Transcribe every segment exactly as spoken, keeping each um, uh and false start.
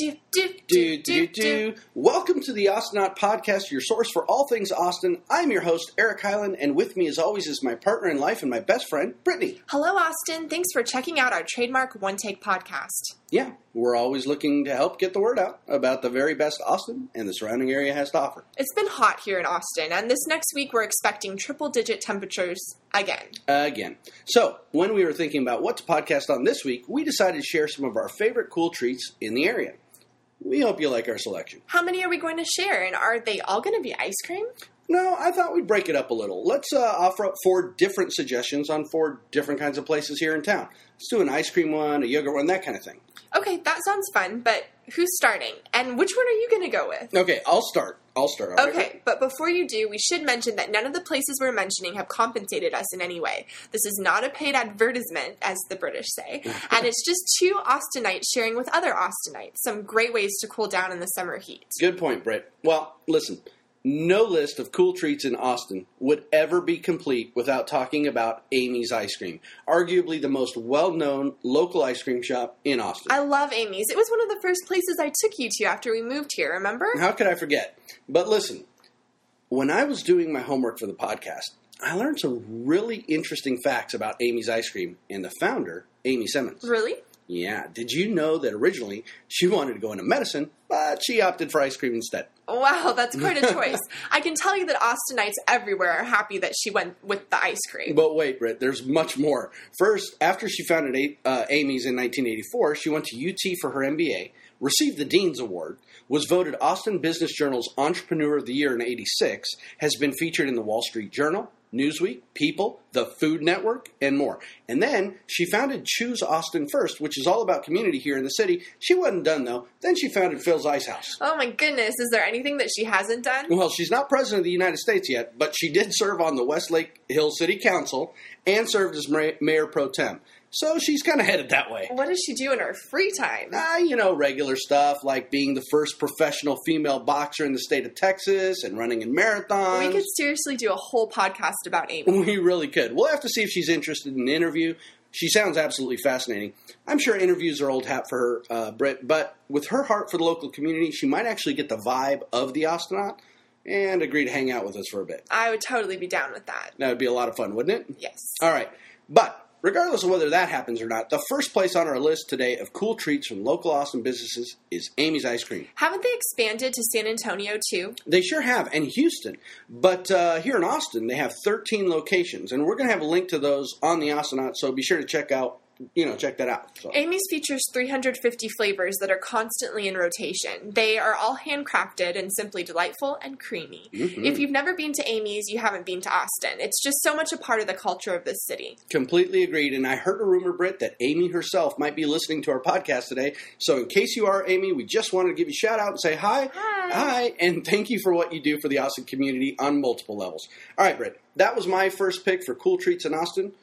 Do, do, do, do, do. Welcome to the Austinnaut Podcast, your source for all things Austin. I'm your host, Eric Hyland, and with me as always is my partner in life and my best friend, Brittany. Hello, Austin. Thanks for checking out our trademark One Take podcast. Yeah, we're always looking to help get the word out about the very best Austin and the surrounding area has to offer. It's been hot here in Austin, and this next week we're expecting triple-digit temperatures again. Again. So, when we were thinking about what to podcast on this week, we decided to share some of our favorite cool treats in the area. We hope you like our selection. How many are we going to share, and are they all going to be ice cream? No, I thought we'd break it up a little. Let's uh, offer up four different suggestions on four different kinds of places here in town. Let's do an ice cream one, a yogurt one, that kind of thing. Okay, that sounds fun, but who's starting? And which one are you going to go with? Okay, I'll start. I'll start. All right? Okay, but before you do, we should mention that none of the places we're mentioning have compensated us in any way. This is not a paid advertisement, as the British say, and it's just two Austinites sharing with other Austinites some great ways to cool down in the summer heat. Good point, Britt. Well, listen. No list of cool treats in Austin would ever be complete without talking about Amy's Ice Cream, arguably the most well-known local ice cream shop in Austin. I love Amy's. It was one of the first places I took you to after we moved here, remember? How could I forget? But listen, when I was doing my homework for the podcast, I learned some really interesting facts about Amy's Ice Cream and the founder, Amy Simmons. Really? Yeah. Did you know that originally she wanted to go into medicine, but she opted for ice cream instead? Wow, that's quite a choice. I can tell you that Austinites everywhere are happy that she went with the ice cream. But wait, Britt, there's much more. First, after she founded a- uh, Amy's in nineteen eighty-four, she went to U T for her M B A, received the Dean's Award, was voted Austin Business Journal's Entrepreneur of the Year in eighty-six, has been featured in the Wall Street Journal, Newsweek, People, the Food Network, and more. And then she founded Choose Austin First, which is all about community here in the city. She wasn't done, though. Then she founded Phil's Ice House. Oh, my goodness. Is there anything that she hasn't done? Well, she's not president of the United States yet, but she did serve on the Westlake Hill City Council and served as mayor pro tem. So she's kind of headed that way. What does she do in her free time? Ah, uh, you know, regular stuff like being the first professional female boxer in the state of Texas and running in marathons. We could seriously do a whole podcast about Amy. We really could. We'll have to see if she's interested in an interview. She sounds absolutely fascinating. I'm sure interviews are old hat for her, uh, Britt, but with her heart for the local community, she might actually get the vibe of the Austinnaut and agree to hang out with us for a bit. I would totally be down with that. That would be a lot of fun, wouldn't it? Yes. All right. But regardless of whether that happens or not, the first place on our list today of cool treats from local Austin businesses is Amy's Ice Cream. Haven't they expanded to San Antonio, too? They sure have, and Houston. But uh, here in Austin, they have thirteen locations, and we're going to have a link to those on the Austinnaut, so be sure to check out You know, check that out. So. Amy's features three hundred fifty flavors that are constantly in rotation. They are all handcrafted and simply delightful and creamy. Mm-hmm. If you've never been to Amy's, you haven't been to Austin. It's just so much a part of the culture of this city. Completely agreed. And I heard a rumor, Britt, that Amy herself might be listening to our podcast today. So in case you are, Amy, we just wanted to give you a shout out and say hi. Hi. Hi. And thank you for what you do for the Austin community on multiple levels. All right, Britt. That was my first pick for cool treats in Austin.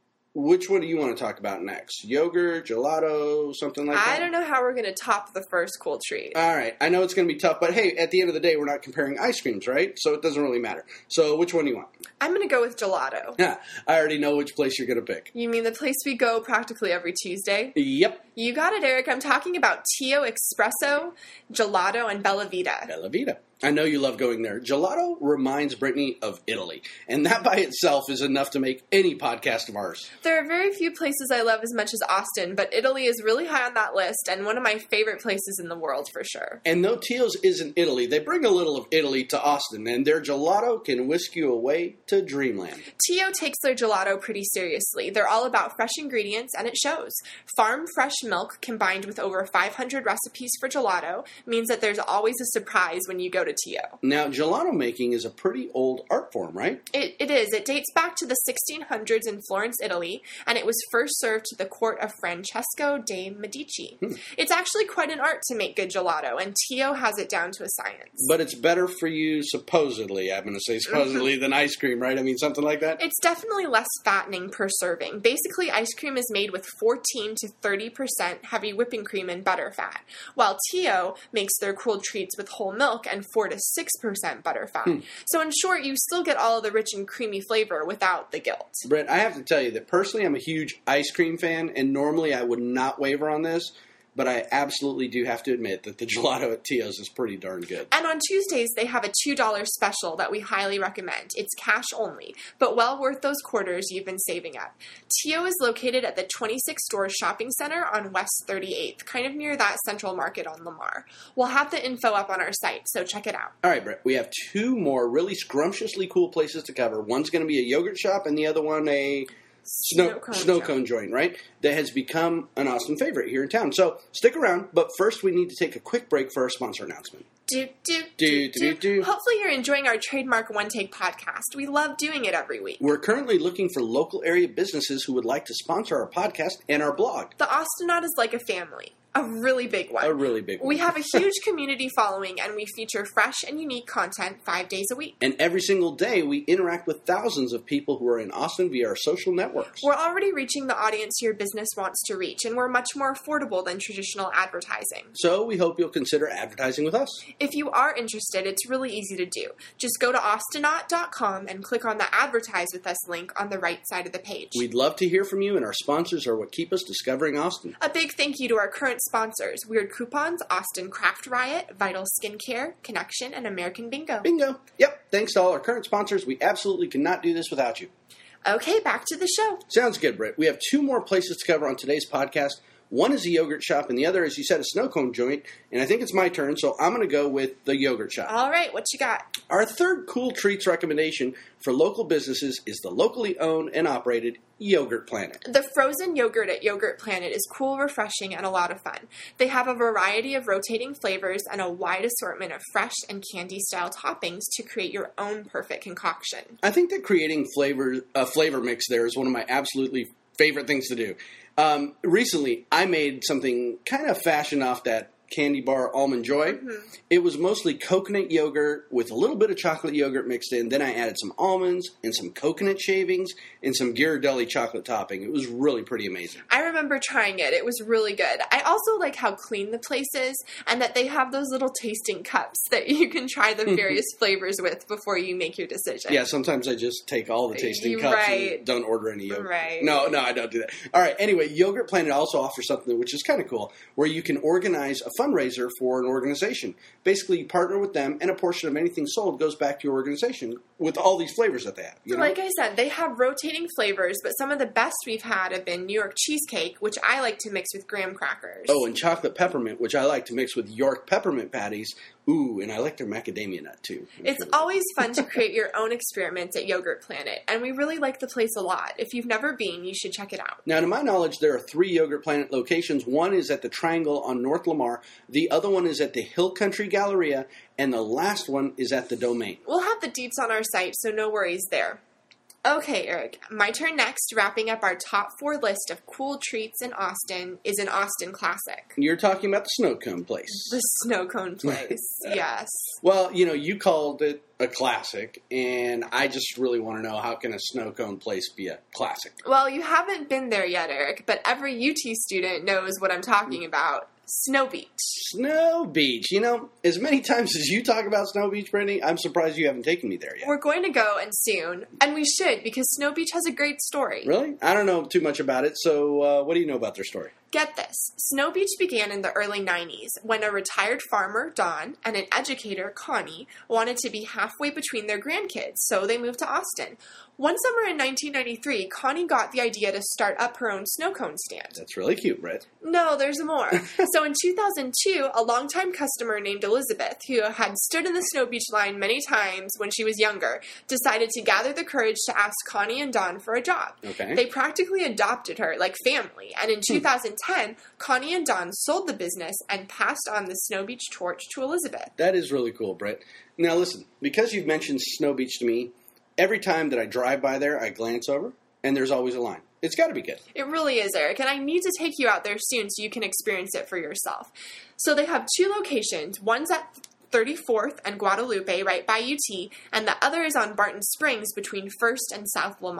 Which one do you want to talk about next? Yogurt, gelato, something like that? I don't know how we're going to top the first cool treat. All right. I know it's going to be tough, but hey, at the end of the day, we're not comparing ice creams, right? So it doesn't really matter. So which one do you want? I'm going to go with gelato. Yeah, I already know which place you're going to pick. You mean the place we go practically every Tuesday? Yep. You got it, Eric. I'm talking about Tio Espresso, Gelato, and Bella Vita. Bella Vita. I know you love going there. Gelato reminds Brittany of Italy, and that by itself is enough to make any podcast of ours. There are very few places I love as much as Austin, but Italy is really high on that list, and one of my favorite places in the world for sure. And though Tio's isn't Italy, they bring a little of Italy to Austin, and their gelato can whisk you away to dreamland. Tio takes their gelato pretty seriously. They're all about fresh ingredients, and it shows. Farm fresh milk combined with over five hundred recipes for gelato means that there's always a surprise when you go to Tio. Now, gelato making is a pretty old art form, right? It, it is. It dates back to the sixteen hundreds in Florence, Italy, and it was first served to the court of Francesco de' Medici. Hmm. It's actually quite an art to make good gelato, and Tio has it down to a science. But it's better for you, supposedly, I'm going to say supposedly, than ice cream, right? I mean, something like that? It's definitely less fattening per serving. Basically, ice cream is made with fourteen to thirty percent heavy whipping cream and butter fat, while Tio makes their cooled treats with whole milk and four to six percent butter fat. Hmm. So in short, you still get all of the rich and creamy flavor without the guilt. Britt, I have to tell you that personally I'm a huge ice cream fan, and normally I would not waver on this, but I absolutely do have to admit that the gelato at Tio's is pretty darn good. And on Tuesdays, they have a two dollar special that we highly recommend. It's cash only, but well worth those quarters you've been saving up. Tio is located at the twenty-six Stores Shopping Center on West thirty-eighth, kind of near that Central Market on Lamar. We'll have the info up on our site, so check it out. All right, Brett, we have two more really scrumptiously cool places to cover. One's going to be a yogurt shop, and the other one a snow, Snow cone snow joint. cone joint, right? That has become an Austin favorite here in town. So stick around, but first we need to take a quick break for our sponsor announcement. Do, do, Do, do, do, do. do. Hopefully you're enjoying our trademark One Take podcast. We love doing it every week. We're currently looking for local area businesses who would like to sponsor our podcast and our blog. The Austinaut is like a family. A really big one. A really big one. We have a huge community following, and we feature fresh and unique content five days a week. And every single day, we interact with thousands of people who are in Austin via our social networks. We're already reaching the audience your business wants to reach, and we're much more affordable than traditional advertising. So we hope you'll consider advertising with us. If you are interested, it's really easy to do. Just go to Austinaut dot com and click on the Advertise with Us link on the right side of the page. We'd love to hear from you, and our sponsors are what keep us discovering Austin. A big thank you to our current sponsors, Weird Coupons, Austin Craft Riot, Vital Skincare, Connection, and American Bingo. Bingo. Yep. Thanks to all our current sponsors. We absolutely cannot do this without you. Okay, back to the show. Sounds good, Britt. We have two more places to cover on today's podcast. One is a yogurt shop, and the other, as you said, a snow cone joint. And I think it's my turn, so I'm going to go with the yogurt shop. All right, what you got? Our third cool treats recommendation for local businesses is the locally owned and operated Yogurt Planet. The frozen yogurt at Yogurt Planet is cool, refreshing, and a lot of fun. They have a variety of rotating flavors and a wide assortment of fresh and candy-style toppings to create your own perfect concoction. I think that creating flavor a flavor mix there is one of my absolutely favorite things to do. Um, recently, I made something kind of fashioned off that candy bar Almond Joy. Mm-hmm. It was mostly coconut yogurt with a little bit of chocolate yogurt mixed in. Then I added some almonds and some coconut shavings and some Ghirardelli chocolate topping. It was really pretty amazing. I remember trying it. It was really good. I also like how clean the place is and that they have those little tasting cups that you can try the various flavors with before you make your decision. Yeah, sometimes I just take all the tasting cups Right. and don't order any yogurt. Right. No, no, I don't do that. All right, anyway, Yogurt Planet also offers something which is kind of cool, where you can organize a fundraiser for an organization. Basically, you partner with them, and a portion of anything sold goes back to your organization with all these flavors that they have. You know? Like I said, they have rotating flavors, but some of the best we've had have been New York cheesecake, which I like to mix with graham crackers. Oh, and chocolate peppermint, which I like to mix with York peppermint patties. Ooh, and I like their macadamia nut, too. It's always fun to create your own experiments at Yogurt Planet, and we really like the place a lot. If you've never been, you should check it out. Now, to my knowledge, there are three Yogurt Planet locations. One is at the Triangle on North Lamar. The other one is at the Hill Country Galleria. And the last one is at the Domain. We'll have the deets on our site, so no worries there. Okay, Eric, my turn next. Wrapping up our top four list of cool treats in Austin is an Austin classic. You're talking about the Snow Cone place. The snow cone place, yes. Well, you know, you called it a classic, and I just really want to know, how can a snow cone place be a classic? Well, you haven't been there yet, Eric, but every U T student knows what I'm talking about. Snow Beach. Snow Beach. You know, as many times as you talk about Snow Beach, Brittany, I'm surprised you haven't taken me there yet. We're going to go, and soon, and we should, because Snow Beach has a great story. Really? I don't know too much about it, so uh, what do you know about their story? Get this. Snow Beach began in the early nineties when a retired farmer, Don, and an educator, Connie, wanted to be halfway between their grandkids, so they moved to Austin. One summer in nineteen ninety-three, Connie got the idea to start up her own snow cone stand. That's really cute, Brett. No, there's more. So in two thousand two, a longtime customer named Elizabeth, who had stood in the Snow Beach line many times when she was younger, decided to gather the courage to ask Connie and Don for a job. Okay. They practically adopted her like family, and in two thousand ten, Connie and Don sold the business and passed on the Snow Beach torch to Elizabeth. That is really cool, Brett. Now listen, because you've mentioned Snow Beach to me, every time that I drive by there, I glance over, and there's always a line. It's got to be good. It really is, Eric, and I need to take you out there soon so you can experience it for yourself. So they have two locations. One's at thirty-fourth and Guadalupe, right by U T, and the other is on Barton Springs between First and South Lamar.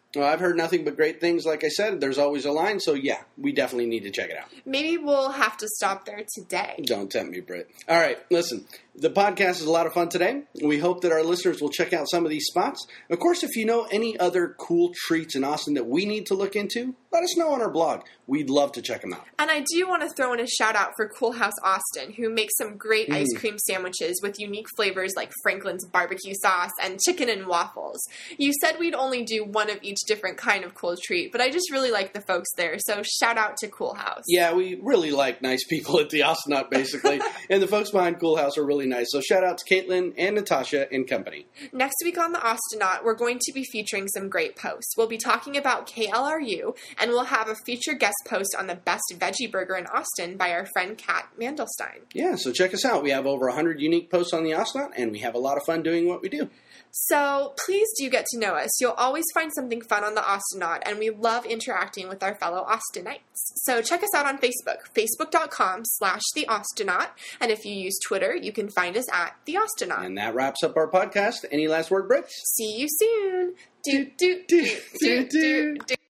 Well, I've heard nothing but great things. Like I said, there's always a line. So, yeah, we definitely need to check it out. Maybe we'll have to stop there today. Don't tempt me, Britt. All right, listen. The podcast is a lot of fun today. We hope that our listeners will check out some of these spots. Of course, if you know any other cool treats in Austin that we need to look into, let us know on our blog. We'd love to check them out. And I do want to throw in a shout out for Cool House Austin, who makes some great mm. ice cream sandwiches with unique flavors like Franklin's barbecue sauce and chicken and waffles. You said we'd only do one of each different kind of cool treat, but I just really like the folks there, so shout out to Cool House. Yeah, we really like nice people at the Austinot, basically, and the folks behind Cool House are really nice, so shout out to Caitlin and Natasha and company. Next week on the Austinot, we're going to be featuring some great posts. We'll be talking about K L R U, and we'll have a featured guest post on the best veggie burger in Austin by our friend Kat Mandelstein. Yeah, so check us out. We have over one hundred unique posts on the Austinot, and we have a lot of fun doing what we do. So please do get to know us. You'll always find something fun on the Austinot, and we love interacting with our fellow Austinites. So check us out on Facebook, facebook.com slash the Austinot, and if you use Twitter, you can find us at the Austinot. And that wraps up our podcast. Any last word, Britt? See you soon. Do, do, do, do, do, do.